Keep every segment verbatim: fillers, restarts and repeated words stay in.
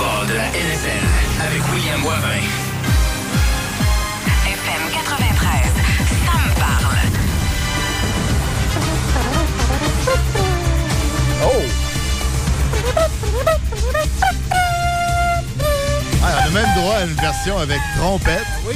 football de la N F L avec William Boivin. F M quatre-vingt-treize, ça me parle. Oh! Ah, on a même droit à une version avec trompette. Oui.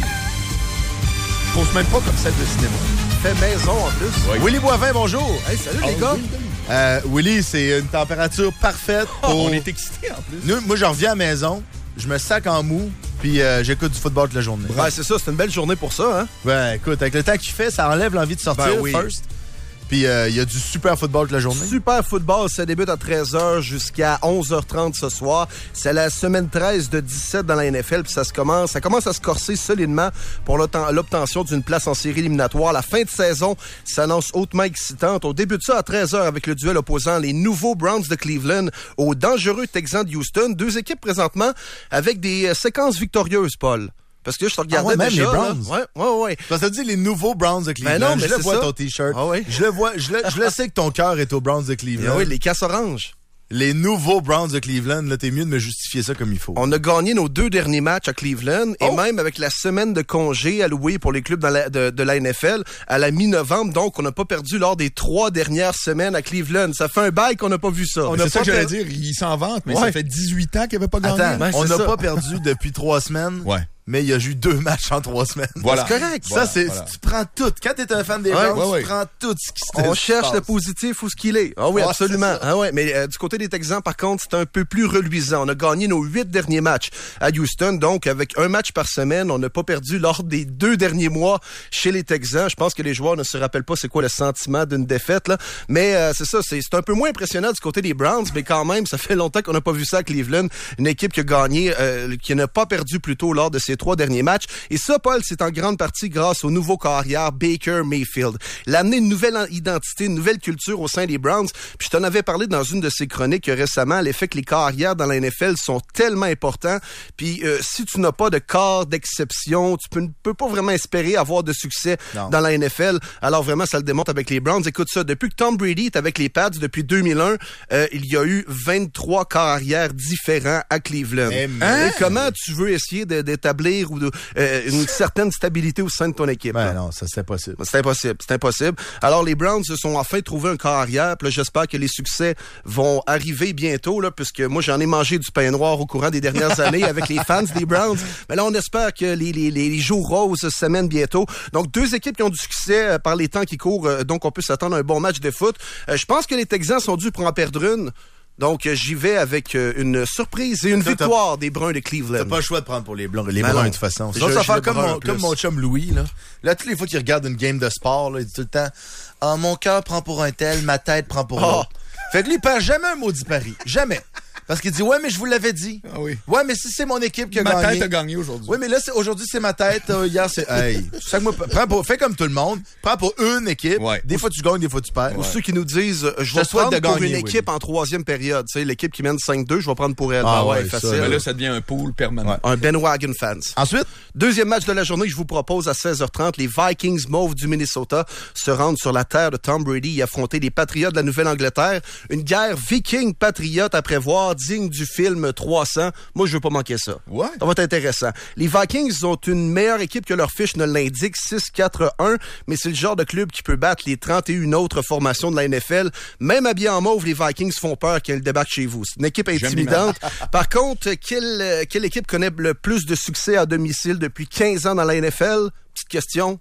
Je pense même pas comme celle de cinéma. Fait maison en plus. Oui. Willy Boivin, bonjour. Hey, salut oh, les gars. Oui. Euh, Willy, c'est une température parfaite pour... Oh, on est excités en plus. Nous, moi, je reviens à la maison, je me sac en mou, puis euh, j'écoute du football toute la journée. Ouais, c'est ça, c'est une belle journée pour ça, hein? Ben, écoute, avec le temps qu'il fait, ça enlève l'envie de sortir, ben oui. first. Puis il euh, y a du super football toute la journée. Super football, ça débute à treize heures jusqu'à onze heures trente ce soir. C'est la semaine treize de dix-sept dans la N F L, puis ça se commence, ça commence à se corser solidement pour l'obtention d'une place en série éliminatoire. La fin de saison s'annonce hautement excitante. On débute ça à treize heures avec le duel opposant les nouveaux Browns de Cleveland aux dangereux Texans de Houston. Deux équipes présentement avec des euh, séquences victorieuses, Paul. Parce que je te regardais ah ouais, déjà. Même les Browns. Là. Ouais, ouais, ouais. Ça veut dire les nouveaux Browns de Cleveland. Ben non, mais je le vois ça. ton t-shirt. Ah ouais. Je le vois, je le, je le sais que ton cœur est aux Browns de Cleveland. Ben oui, les casses oranges. Les nouveaux Browns de Cleveland, là, t'es mieux de me justifier ça comme il faut. On a gagné nos deux derniers matchs à Cleveland oh. et même avec la semaine de congé allouée pour les clubs dans la, de, de la N F L à la mi-novembre. Donc, on n'a pas perdu lors des trois dernières semaines à Cleveland. Ça fait un bail qu'on n'a pas vu ça. On c'est ça que j'allais dire. Il s'en vante, mais ouais. ça fait dix-huit ans qu'il n'avait pas gagné. Attends, ben, on n'a ça. pas perdu depuis trois semaines. Ouais. Mais il y a eu deux matchs en trois semaines. Voilà. C'est correct. Ça, Voilà, c'est, voilà. tu prends tout. Quand t'es un fan des ouais, Browns, ouais, tu ouais. prends tout ce qui se On se cherche passe. le positif où ce qu'il est. Ah oui, ouais, absolument. Ah ouais, mais euh, du côté des Texans, par contre, c'est un peu plus reluisant. On a gagné nos huit derniers matchs à Houston, donc avec un match par semaine. On n'a pas perdu lors des deux derniers mois chez les Texans. Je pense que les joueurs ne se rappellent pas c'est quoi le sentiment d'une défaite, là. Mais euh, c'est ça, c'est, c'est un peu moins impressionnant du côté des Browns, mais quand même, ça fait longtemps qu'on n'a pas vu ça à Cleveland. Une équipe qui a gagné, euh, qui n'a pas perdu plus tôt lors de ses trois derniers matchs. Et ça, Paul, c'est en grande partie grâce au nouveau carrière Baker Mayfield. Il a amené une nouvelle identité, une nouvelle culture au sein des Browns. Puis je t'en avais parlé dans une de ses chroniques récemment, l'effet que les carrières dans la N F L sont tellement importants. Puis euh, si tu n'as pas de quart d'exception, tu peux, ne peux pas vraiment espérer avoir de succès non. dans la N F L. Alors vraiment, ça le démontre avec les Browns. Écoute ça, depuis que Tom Brady est avec les Pats depuis deux mille un, euh, il y a eu vingt-trois carrières différents à Cleveland. Hein? Et comment tu veux essayer de, d'établir ou de, euh, une certaine stabilité au sein de ton équipe? Ben non, ça c'est impossible. C'est impossible, c'est impossible. Alors les Browns se sont enfin trouvé un carrière. Puis là, j'espère que les succès vont arriver bientôt, là, puisque moi j'en ai mangé du pain noir au courant des dernières années avec les fans des Browns. Mais là, on espère que les, les, les jours roses s'amènent bientôt. Donc deux équipes qui ont du succès euh, par les temps qui courent. Euh, donc on peut s'attendre à un bon match de foot. Euh, je pense que les Texans sont dû pour en perdre une. Donc, j'y vais avec euh, une surprise et une t'as, victoire t'as, des Bruns de Cleveland. T'as pas le choix de prendre pour les Blancs, les ben Bruns non. de toute façon. Je, Ça, ça fait comme, brun mon, comme mon chum Louis, là. Là, toutes les fois qu'il regarde une game de sport, là, il dit tout le temps, ah, oh, mon cœur prend pour un tel, ma tête prend pour oh. l'autre. Fait que lui, il perd jamais un maudit pari. Jamais. Parce qu'il dit, ouais, mais je vous l'avais dit. Ah oui. Ouais, mais si c'est mon équipe qui a ma gagné. Ma tête a gagné aujourd'hui. Oui, mais là, c'est, aujourd'hui, c'est ma tête. Euh, hier, c'est, hey. Moi, prends pour, fais comme tout le monde. Prends pour une équipe. Ouais. Des fois, tu gagnes, des fois, tu perds. Ou ouais. ceux qui nous disent, je vais prendre de pour gagner, une oui. équipe en troisième période. Tu sais, l'équipe qui mène cinq deux, je vais prendre pour elle. Ah, ben ouais, ouais, facile. Ça, mais là, ça devient un pool permanent. Ouais. Un bandwagon fans. Ensuite? Deuxième match de la journée que je vous propose à seize heures trente. Les Vikings Mauves du Minnesota se rendent sur la terre de Tom Brady et affronter les Patriots de la Nouvelle-Angleterre. Une guerre viking-patriote à prévoir, digne du film trois cents. Moi, je veux pas manquer ça. Ouais. Ça va être intéressant. Les Vikings ont une meilleure équipe que leur fiche ne l'indique, six quatre un, mais c'est le genre de club qui peut battre les trente et une autres formations de la N F L. Même habillés en mauve, les Vikings font peur qu'elles débarquent chez vous. C'est une équipe intimidante. Par contre, quelle, quelle équipe connaît le plus de succès à domicile depuis quinze ans dans la N F L? Petite question.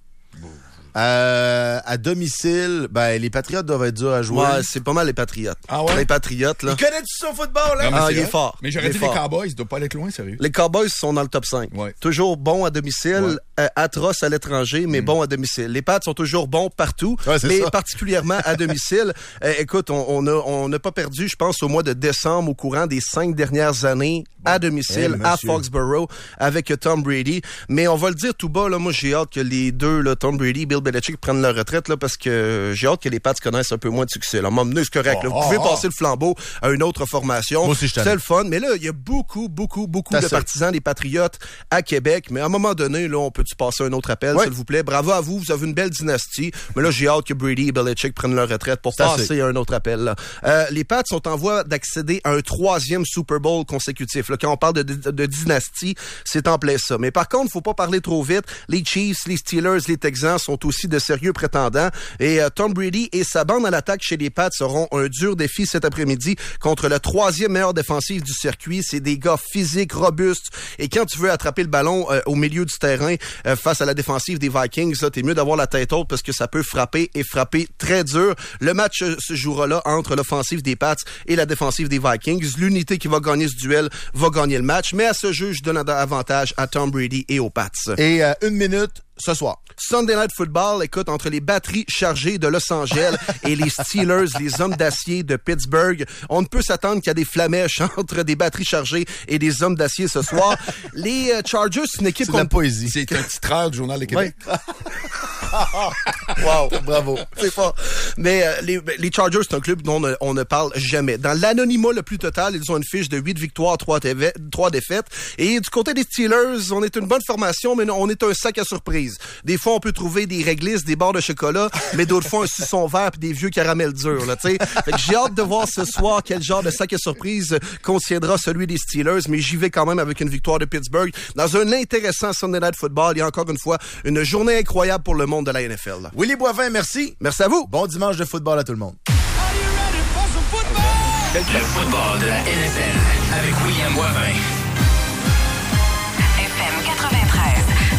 Euh, à domicile, ben, les Patriotes doivent être durs à jouer. Ouais, c'est pas mal les Patriotes. Ah ouais? Les Patriotes, là. Il connaît-tu son football, là? Non, ah, il est vrai. fort. Mais j'aurais il dit les Cowboys, ils doivent pas aller loin, sérieux. Les Cowboys sont dans le top cinq. Ouais. Toujours bons à domicile, ouais. euh, atroces à l'étranger, mais mm. bons à domicile. Les Pats sont toujours bons partout, ouais, mais ça. particulièrement à domicile. euh, écoute, on, on a, on n'a pas perdu, je pense, au mois de décembre, au courant des cinq dernières années, bon. à domicile, hey, à Foxborough, avec Tom Brady. Mais on va le dire tout bas, là, moi, j'ai hâte que les deux, là, Tom Brady, Bill Belichick prennent leur retraite là, parce que j'ai hâte que les Pats connaissent un peu moins de succès. Là, m'emmener, c'est correct. Là. Vous pouvez oh, oh. passer le flambeau à une autre formation. Moi aussi, je c'est le fun. Mais là, il y a beaucoup, beaucoup, beaucoup T'as de ça. partisans des Patriotes à Québec. Mais à un moment donné, là, on peut-tu passer un autre appel, ouais. s'il vous plaît? Bravo à vous. Vous avez une belle dynastie. Mais là, j'ai hâte que Brady et Belichick prennent leur retraite pour Ça passer à un autre appel. Là. Euh, les Pats sont en voie d'accéder à un troisième Super Bowl consécutif. Là, quand on parle de, de, de dynastie, c'est en plein ça. Mais par contre, faut pas parler trop vite. Les Chiefs, les Steelers, les Texans sont aussi de sérieux prétendants. Et euh, Tom Brady et sa bande à l'attaque chez les Pats auront un dur défi cet après-midi contre le troisième meilleur défensif du circuit. C'est des gars physiques, robustes. Et quand tu veux attraper le ballon euh, au milieu du terrain euh, face à la défensive des Vikings, là, t'es mieux d'avoir la tête haute parce que ça peut frapper et frapper très dur. Le match euh, se jouera là entre l'offensive des Pats et la défensive des Vikings. L'unité qui va gagner ce duel va gagner le match. Mais à ce jeu, je donne avantage à Tom Brady et aux Pats. Et euh, une minute ce soir. Sunday Night Football, écoute, entre les batteries chargées de Los Angeles et les Steelers, les hommes d'acier de Pittsburgh, on ne peut s'attendre qu'il y a des flamèches entre des batteries chargées et des hommes d'acier ce soir. Les euh, Chargers, c'est une équipe... C'est de la poésie. C'est un titreur du Journal de Québec. Ouais. Wow, bravo. C'est pas. Mais euh, les, les Chargers, c'est un club dont on ne, on ne parle jamais. Dans l'anonymat le plus total, ils ont une fiche de huit victoires, trois défaites. Et du côté des Steelers, on est une bonne formation, mais on est un sac à surprise. Des fois, on peut trouver des réglisses, des barres de chocolat, mais d'autres fois, un suçon vert et des vieux caramels durs, là, tu sais. Fait que j'ai hâte de voir ce soir quel genre de sac à surprise contiendra celui des Steelers, mais j'y vais quand même avec une victoire de Pittsburgh. Dans un intéressant Sunday Night Football, il y a encore une fois une journée incroyable pour le monde de la N F L. Là. Willy Boivin, merci. Merci à vous. Bon dimanche de football à tout le monde. Le football de la N F L avec William Boivin.